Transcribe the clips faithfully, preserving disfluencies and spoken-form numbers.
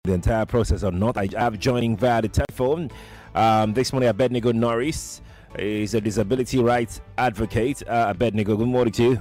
the entire process or not. I have joining via the telephone. Um, this morning, Abednego Norris is a disability rights advocate. Uh, Abednego, good morning to you.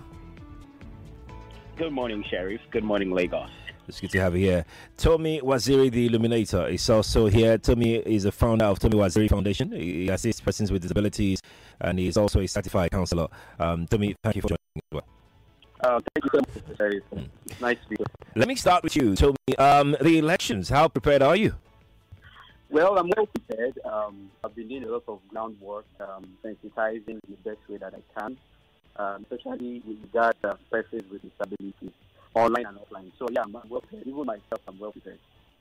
Good morning, Sheriff. Good morning, Lagos. It's good to have you here. Tomi Waziri, the Illuminator, is also here. Tomi is a founder of Tomi Waziri Foundation. He assists persons with disabilities, and he is also a certified counselor. Um, Tomi, thank you for joining as well. Uh, thank you so much, Sheriff. Mm. It's nice to be here. Let me start with you, Tomi. Um, the elections, how prepared are you? Well, I'm well prepared. Um, I've been doing a lot of groundwork, um, sensitizing in the best way that I can, um, especially with regard to persons with disabilities, online and offline. So, yeah, I'm well prepared. Even myself, I'm well prepared.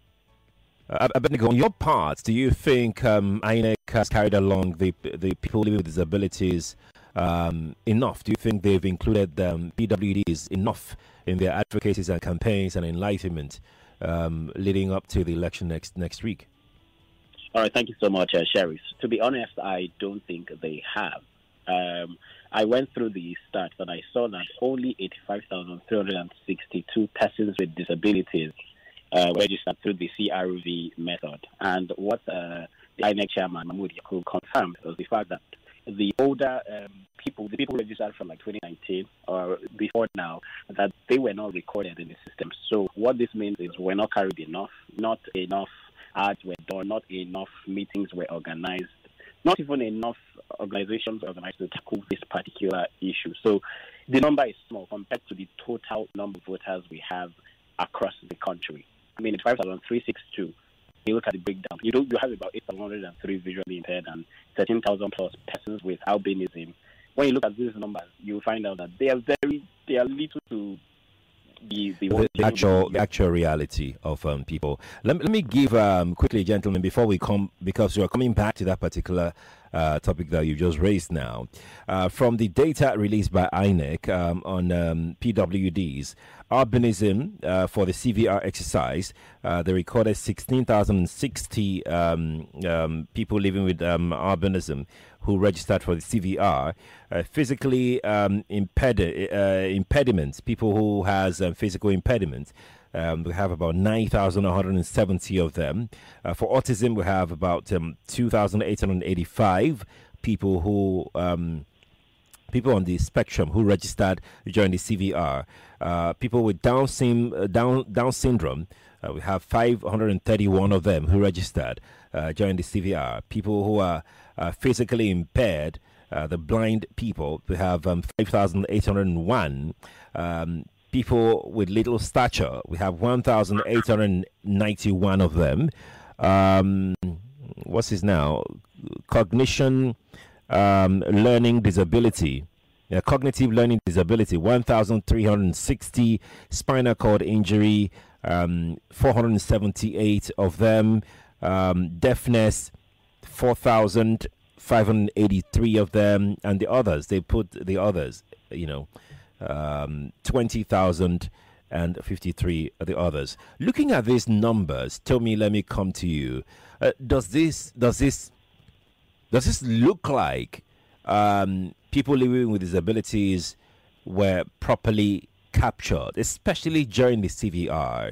Uh, Abednego, on your part, do you think um, I N E C has carried along the the people living with disabilities um, enough? Do you think they've included um, P W Ds enough in their advocacies and campaigns and enlightenment um, leading up to the election next next week? All right, thank you so much, uh, Sheriff. To be honest, I don't think they have. Um, I went through the stats and I saw that only eighty-five thousand three hundred sixty-two persons with disabilities uh, registered through the C R V method. And what uh, the I N E C chairman, Mahmoud Yakub, confirmed was the fact that the older um, people, the people registered from like twenty nineteen or before now, that they were not recorded in the system. So what this means is we're not carried enough, not enough ads were done, not enough meetings were organized, not even enough organizations were organized to tackle this particular issue. So the number is small compared to the total number of voters we have across the country. I mean, it's five thousand three hundred sixty-two. You look at the breakdown. You do you have about eight thousand one hundred three visually impaired and thirteen thousand plus persons with albinism. When you look at these numbers, you'll find out that they are very, they are little to The, the, the, the actual the actual reality of um, people. Let, let me give um, quickly, gentlemen, before we come, because you're coming back to that particular uh, topic that you just raised now. Uh, from the data released by I N E C um, on um, P W Ds, albinism uh, for the C V R exercise, uh, they recorded sixteen thousand sixty um, um, people living with um, albinism who registered for the C V R. Uh, physically um, impedi- uh, impediments, people who has um, physical impediments, um, we have about nine thousand one hundred seventy of them. Uh, for autism, we have about um, two thousand eight hundred eighty-five people who um, people on the spectrum who registered during the C V R. Uh, people with Down, sim- uh, Down, Down syndrome, uh, we have five hundred thirty-one of them who registered uh, during the C V R. People who are uh, physically impaired, uh, the blind people, we have um, five thousand eight hundred one. Um, people with little stature, we have one thousand eight hundred ninety-one of them. Um, what's his now? Cognition, um, learning disability. Yeah, cognitive learning disability, one thousand three hundred sixty. Spinal cord injury, um, four hundred seventy-eight of them. Um, deafness, four thousand five hundred eighty-three of them. And the others, they put the others, you know, um, twenty thousand fifty-three of the others. Looking at these numbers, tell me, let me come to you. Uh, does this, does this, does this look like um, people living with disabilities were properly captured, especially during the C V R?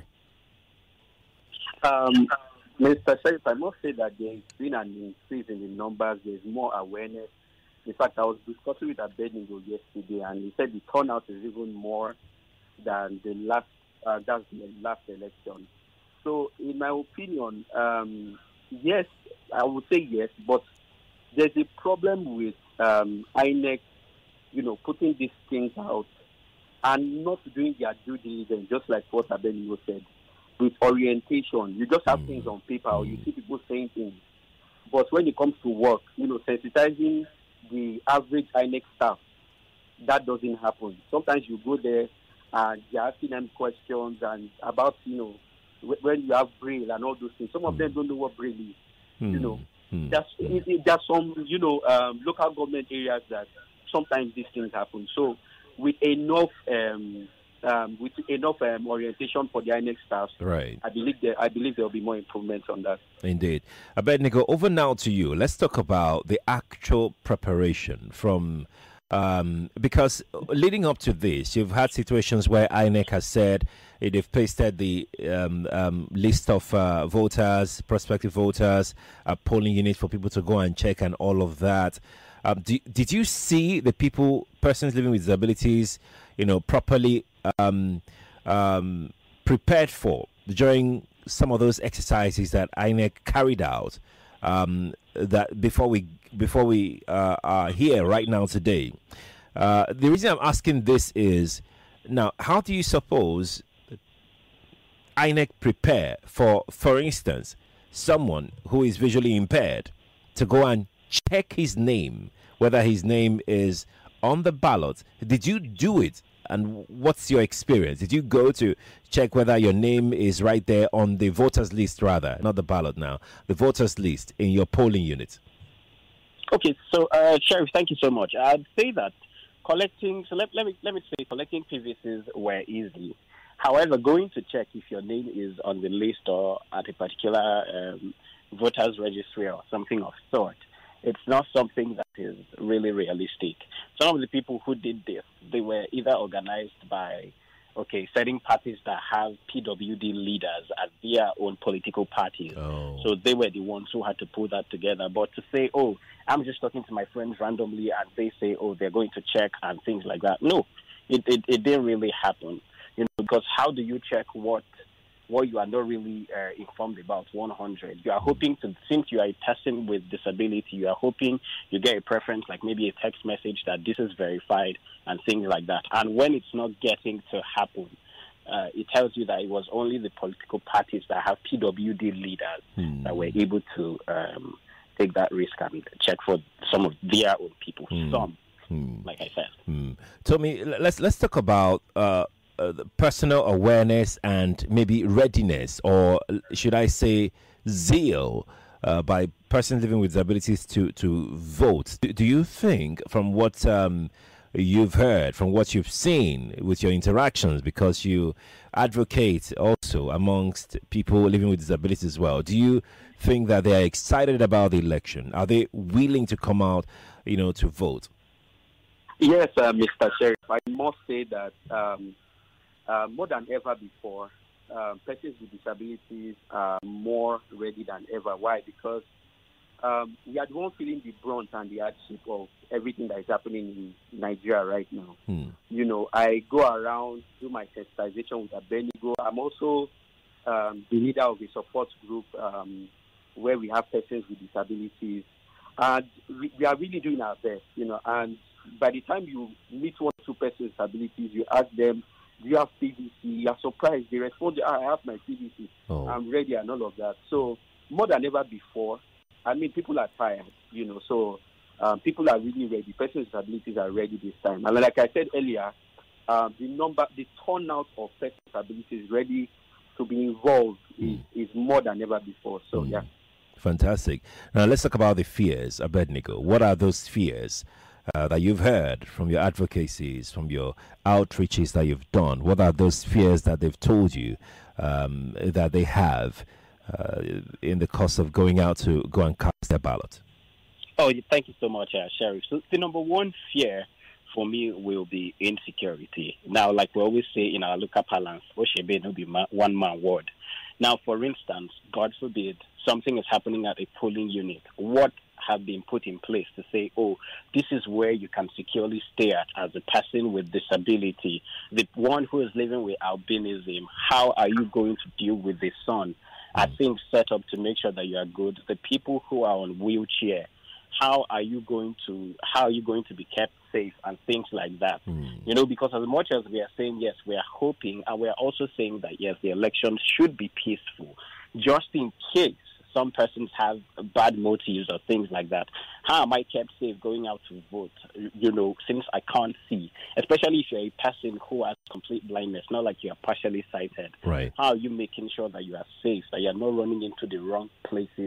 Um, Mister Sheriff, I must say that there's been an increase in the numbers. There's more awareness. In fact, I was discussing with Abednego yesterday, and he said the turnout is even more than the last uh, that's the last election. So, in my opinion, um, yes, I would say yes, but there's a problem with um, I N E C, you know, putting these things out and not doing their due diligence, just like what Abednego said. With orientation, you just have mm. things on paper, or you see people saying things. But when it comes to work, you know, sensitizing the average I N E C staff, that doesn't happen. Sometimes you go there and you're asking them questions and about, you know, when you have braille and all those things. Some of them don't know what braille is. Mm. You know, mm. there's, it, it, there's some, you know, um, local government areas that sometimes these things happen. So with enough um, um, with enough um, orientation for the I N E C staff, right, I believe there, I believe there will be more improvements on that. Indeed. Abednego, over now to you. Let's talk about the actual preparation from Um, because leading up to this, you've had situations where I N E C has said eh, they've pasted the um, um, list of uh, voters, prospective voters, a polling unit for people to go and check and all of that. Um, do, did you see the people, persons living with disabilities, you know, properly um, um, prepared for during some of those exercises that I N E C carried out? Um, that before we before we uh, are here right now today. Uh, the reason I'm asking this is now, how do you suppose I N E C prepare for, for instance, someone who is visually impaired to go and check his name, whether his name is on the ballot? Did you do it? And what's your experience? Did you go to check whether your name is right there on the voters list, rather, not the ballot now, the voters list in your polling unit? Okay, so uh, Sheriff, thank you so much. I'd say that collecting, so let, let me let me say, collecting P V Cs were easy. However, going to check if your name is on the list or at a particular um, voters registry or something of sort, it's not something that is really realistic. Some of the people who did this, they were either organized by, okay, certain parties that have P W D leaders as their own political parties. Oh. So they were the ones who had to put that together. But to say, oh, I'm just talking to my friends randomly and they say, oh, they're going to check and things like that. No, it, it, it didn't really happen. You know, because how do you check what what you are not really uh, informed about one hundred? You are hoping to, since you are a person with disability, you are hoping you get a preference, like maybe a text message that this is verified and things like that. And when it's not getting to happen, uh, it tells you that it was only the political parties that have P W D leaders hmm. that were able to um, take that risk and check for some of their own people. Hmm. Some, hmm. like I said. Hmm. Tommy, let's let's talk about uh, uh, the personal awareness and maybe readiness, or should I say zeal, uh, by persons living with disabilities to to vote. Do, do you think, from what um, you've heard, from what you've seen with your interactions, because you advocate also amongst people living with disabilities as well, do you think that they are excited about the election? Are they willing to come out, you know, to vote? Yes, uh, Mister Sheriff, I must say that um, uh, more than ever before, uh, persons with disabilities are more ready than ever. Why? Because um, we are the one feeling the brunt and the hardship of everything that is happening in Nigeria right now. Hmm. You know, I go around, do my sensitization with Abednego. I'm also um, the leader of a support group um, where we have persons with disabilities. And we, we are really doing our best, you know, and by the time you meet one or two persons with disabilities, you ask them, do you have P V C? You're surprised. They respond, I have my P V C. Oh. I'm ready and all of that. So more than ever before, I mean, people are tired, you know, so um, people are really ready. Persons with disabilities are ready this time. And like I said earlier, um, the number, the turnout of persons with disabilities ready to be involved mm. is, is more than ever before. So, mm. yeah. Fantastic. Now, let's talk about the fears, Abednego. What are those fears uh, that you've heard from your advocacies, from your outreaches that you've done? What are those fears that they've told you um, that they have uh, in the course of going out to go and cast their ballot? Oh, thank you so much, uh, Sheriff. So the number one fear for me will be insecurity. Now, like we always say in our local parlance, Oshebe no be one man word. Now, for instance, God forbid, something is happening at a polling unit. What have been put in place to say, oh, this is where you can securely stay at as a person with disability, the one who is living with albinism? How are you going to deal with the sun? Are things set up to make sure that you are good? The people who are on wheelchair, how are you going to how are you going to be kept safe and things like that? Mm. You know, because as much as we are saying yes, we are hoping, and we are also saying that yes, the election should be peaceful, just in case some persons have bad motives or things like that. How am I kept safe going out to vote? You know, since I can't see, especially if you're a person who has complete blindness, not like you are partially sighted. Right. How are you making sure that you are safe, that you're not running into the wrong places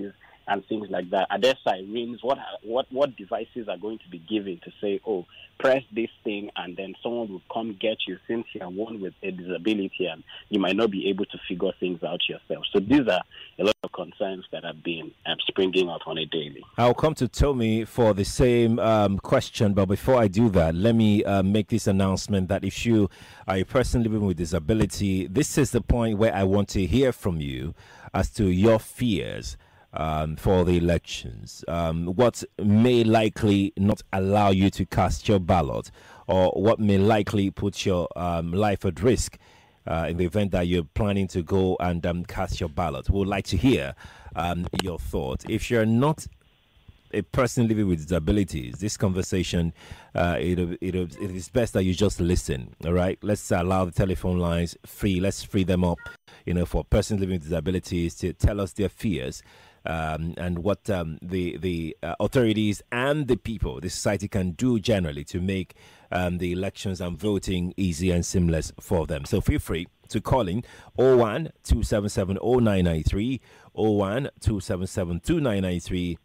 and things like that. Are there sirens? What what what devices are going to be given to say, oh, press this thing, and then someone will come get you since you are one with a disability and you might not be able to figure things out yourself. So these are a lot of concerns that have been um, springing out on a daily. I'll come to Tommy for the same um, question, but before I do that, let me uh, make this announcement that if you are a person living with disability, this is the point where I want to hear from you as to your fears um, for the elections. Um, what may likely not allow you to cast your ballot, or what may likely put your um, life at risk uh, in the event that you're planning to go and um, cast your ballot. We would like to hear um, your thoughts. If you're not a person living with disabilities, this conversation, uh, it, it, it is best that you just listen, all right? Let's allow the telephone lines free. Let's free them up, you know, for persons living with disabilities to tell us their fears um, and what um, the, the uh, authorities and the people, the society can do generally to make um, the elections and voting easy and seamless for them. So feel free to call in oh one two seven seven oh nine nine three, oh one two seven seven two nine nine three,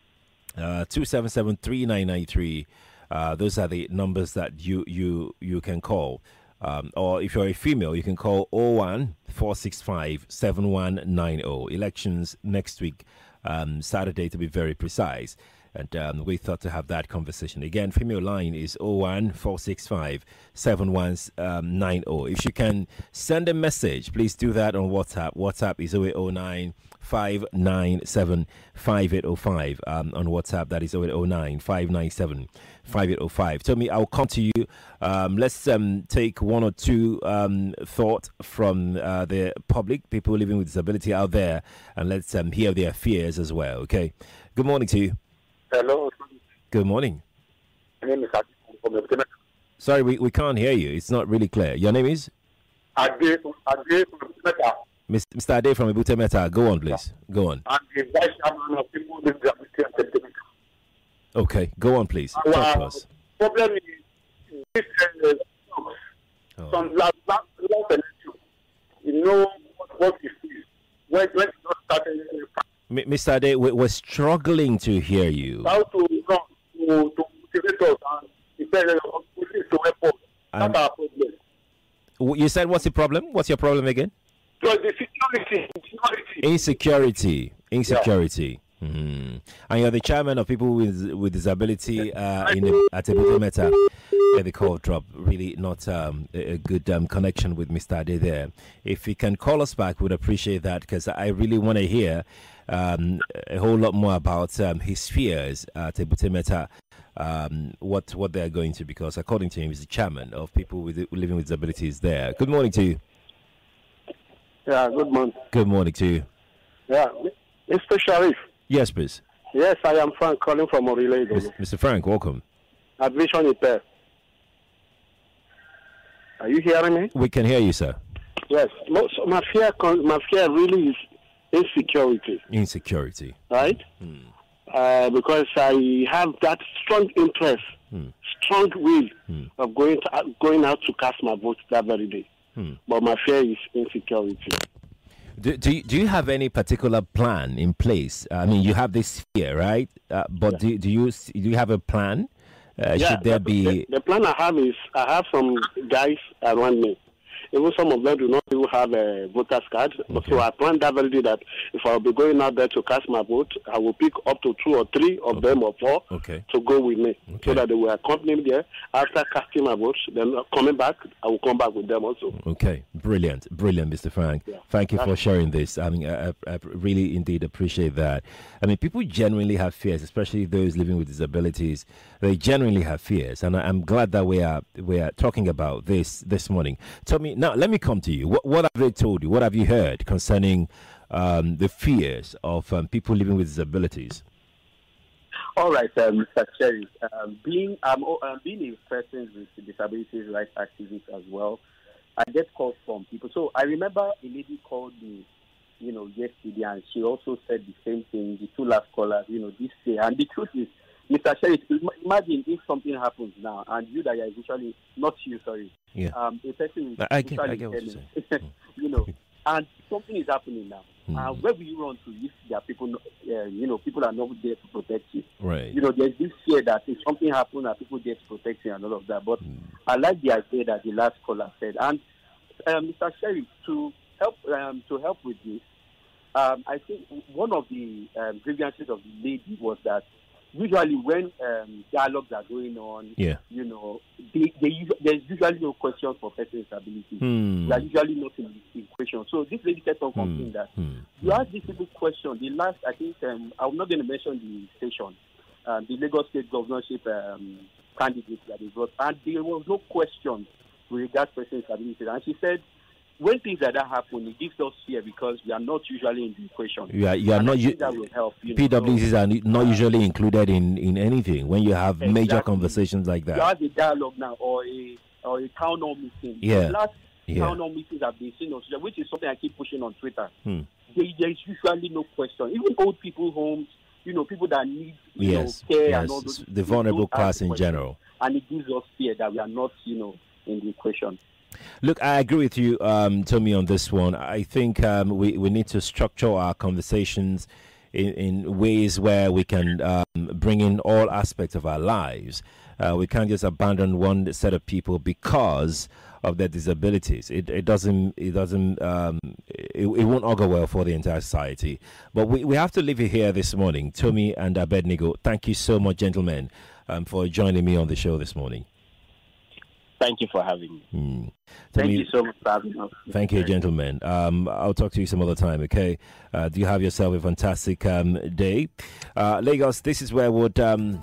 Uh, two seven seven three nine nine three. Uh, those are the numbers that you you you can call. Um, or if you're a female, you can call oh one four six five seven one nine oh. Elections next week, um, Saturday to be very precise. And um, we thought to have that conversation. Again, female line is oh one four six five seven one nine oh. If you can send a message, please do that on WhatsApp. WhatsApp is oh eight oh nine five nine seven five eight oh five. Um, on WhatsApp, that is oh eight oh nine five nine seven five eight oh five. Tell me, I'll come to you. Um, let's um, take one or two um, thoughts from uh, the public, people living with disability out there, and let's um, hear their fears as well. Okay. Good morning to you. Hello. Good morning. My name is Ade from Ebute Metta. Sorry, we, we can't hear you. It's not really clear. Your name is? Ade Ade from Ebute Metta. Mister Ade from Ebute Metta. Go on, please. Go on. I'm the vice chairman of people with disability at Ebute Metta. Okay, go on, please. Talk to us. Problem is this uh, Oh. some last last last election. You know what, what it is. When when it not started, M- Mister Ade, we- we're struggling to hear you. how to run to to motivate us and prepare us to airport. Um, That's our problem. W- You said what's the problem? What's your problem again? So the security, security. Insecurity. Insecurity. Mhm. And you're the chairman of people with with disability uh, in the, at Ebute Metta. Yeah, the call drop. Really not um, a, a good um, connection with Mister Ade there. If you can call us back, we'd appreciate that, because I really want to hear um, a whole lot more about um, his fears at Ebute Metta, um, what what they are going to, because according to him, he's the chairman of people with living with disabilities there. Good morning to you. Yeah, good morning. Good morning to you. Yeah, Mister Sharif. Yes, please. Yes, I am Frank calling from Orile. Mis- Mister Frank, welcome. Admission is there. Are you hearing me? We can hear you, sir. Yes. Most, my fear, con- my fear really is insecurity, Insecurity. right? Hmm. Uh, because I have that strong interest, Hmm. strong will Hmm. of going to, uh, going out to cast my vote that very day. Hmm. But my fear is insecurity. Do, do, you, do you have any particular plan in place? I mean, you have this fear, right? Uh, but Yeah. do, do you do you have a plan? Uh, yeah, should there the, be? the, the plan I have is I have some guys around me. Even some of them do not even have a voter's card. Okay. So I plan that very day that if I'll be going out there to cast my vote, I will pick up to two or three of Okay. them or four Okay. to go with me. Okay. So that they will accompany me there. After casting my vote, then coming back, I will come back with them also. Okay, brilliant, brilliant, Mister Frank. Yeah. Thank you for That's- sharing this. I mean, I, I I really indeed appreciate that. I mean, people genuinely have fears, especially those living with disabilities. They genuinely have fears, and I, I'm glad that we are we are talking about this this morning. Tell me now. Let me come to you. What what have they told you? What have you heard concerning um, the fears of um, people living with disabilities? All right, um, Mister Cherry. Um, being um, oh, um, being a person with disabilities rights activist as well, I get calls from people. So I remember a lady called me, you know, yesterday, and she also said the same thing. The two last callers, you know, this day. And the truth is, Mister Cherry, imagine if something happens now, and you that are usually not you, sorry, Yeah. um, a person I- I get- I get what you're telling, you know, and something is happening now. Mm. Uh, where will you run to if there are people, uh, you know, people are not there to protect you? Right. You know, there's this fear that if something happens, are people there to protect you and all of that. But Mm. I like the idea that the last caller said. And uh, Mister Sheriff, to help um, to help with this, um, I think one of the um, grievances of the lady was that usually when um, dialogues are going on, Yeah. you know, they, they, there's usually no question for personal stability. Hmm. They are usually not in the equation. So this lady said something Hmm. that Hmm. you ask these people question. The last, I think, um, I'm not going to mention the station, um, the Lagos State governorship um, candidate that they brought, and there was no question with regards to personal stability. And she said, when things like that happen, it gives us fear because we are not usually in the equation. You are, you are And I not. think You, that will help. You know. P W Cs So, are not usually included in, in anything when you have major Exactly. conversations like you that. have a dialogue now or a or a town hall meeting. Yeah. The last Yeah. town hall meetings have been seen on social, which is something I keep pushing on Twitter. Hmm. There, there is usually no question. Even old people homes, you know, people that need you Yes. know, care Yes. and all those. The people vulnerable don't ask class the in question. general. And it gives us fear that we are not, you know, in the equation. Look, I agree with you, um, Tommy, on this one. I think um, we, we need to structure our conversations in, in ways where we can um, bring in all aspects of our lives. Uh, we can't just abandon one set of people because of their disabilities. It, it doesn't, it doesn't, um, it, it won't augur well for the entire society. But we, we have to leave it here this morning. Tommy and Abednego, thank you so much, gentlemen, um, for joining me on the show this morning. Thank you for having me. Hmm. Thank Tommy, you so much for having us. Thank you, gentlemen. Um, I'll talk to you some other time, okay? Uh, do you have yourself a fantastic um, day? Uh, Lagos, this is where we'll um,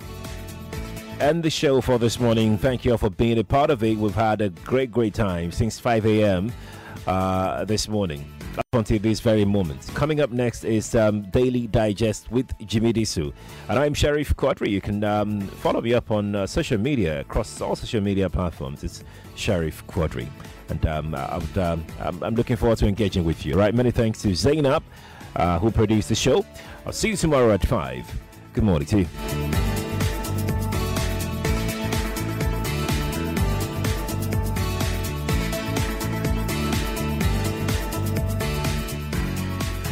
end the show for this morning. Thank you all for being a part of it. We've had a great, great time since five a.m. Uh, this morning up until this very moment. Coming up next is um, Daily Digest with Jimmy Disu. And I'm Sheriff Quadri. You can um, follow me up on uh, social media, across all social media platforms. It's Sheriff Quadri. And um, I would, um, I'm, I'm looking forward to engaging with you. All right, many thanks to Zainab, uh, who produced the show. I'll see you tomorrow at five. Good morning to you.